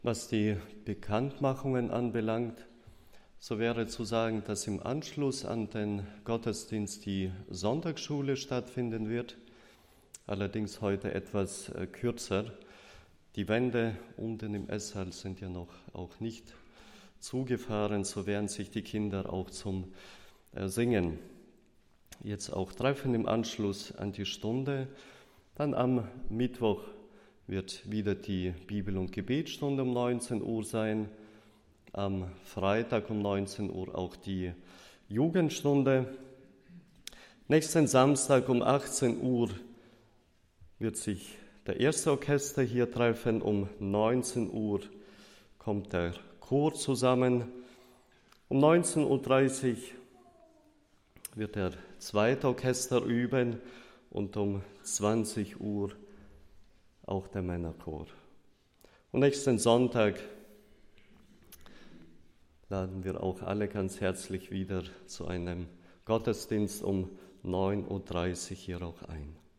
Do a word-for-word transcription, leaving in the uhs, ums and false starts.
Was die Bekanntmachungen anbelangt, so wäre zu sagen, dass im Anschluss an den Gottesdienst die Sonntagsschule stattfinden wird, allerdings heute etwas kürzer. Die Wände unten im Esssaal sind ja noch auch nicht zugefahren, so werden sich die Kinder auch zum Singen jetzt auch treffen im Anschluss an die Stunde. Dann am Mittwoch wird wieder die Bibel- und Gebetsstunde um neunzehn Uhr sein. Am Freitag um neunzehn Uhr auch die Jugendstunde. Nächsten Samstag um achtzehn Uhr wird sich der erste Orchester hier treffen. Um neunzehn Uhr kommt der Chor zusammen. Um neunzehn Uhr dreißig wird der zweite Orchester üben und um zwanzig Uhr auch der Männerchor. Und nächsten Sonntag laden wir auch alle ganz herzlich wieder zu einem Gottesdienst um neun Uhr dreißig hier auch ein.